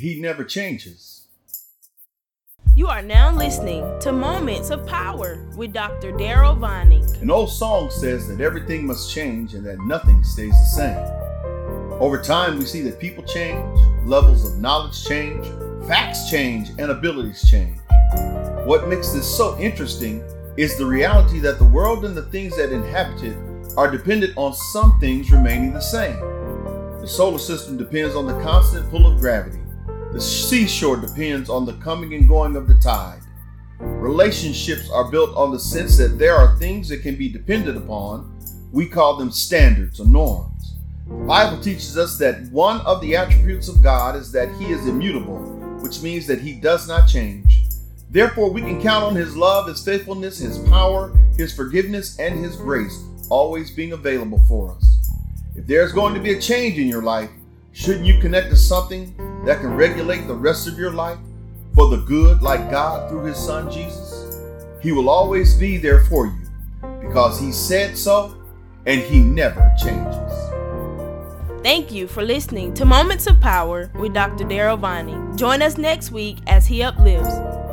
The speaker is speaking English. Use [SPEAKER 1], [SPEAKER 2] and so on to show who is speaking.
[SPEAKER 1] He never changes.
[SPEAKER 2] You are now listening to Moments of Power with Dr. Daryl Vining.
[SPEAKER 1] An old song says that everything must change and that nothing stays the same. Over time, we see that people change, levels of knowledge change, facts change, and abilities change. What makes this so interesting is the reality that the world and the things that inhabit it are dependent on some things remaining the same. The solar system depends on the constant pull of gravity. The seashore depends on the coming and going of the tide. Relationships are built on the sense that there are things that can be depended upon. We call them standards or norms. The Bible teaches us that one of the attributes of God is that He is immutable, which means that He does not change. Therefore, we can count on His love, His faithfulness, His power, His forgiveness, and His grace always being available for us. If there's going to be a change in your life, shouldn't you connect to something that can regulate the rest of your life for the good, like God through His Son Jesus? He will always be there for you because He said so and He never changes.
[SPEAKER 2] Thank you for listening to Moments of Power with Dr. Daryl Vining. Join us next week as he uplifts.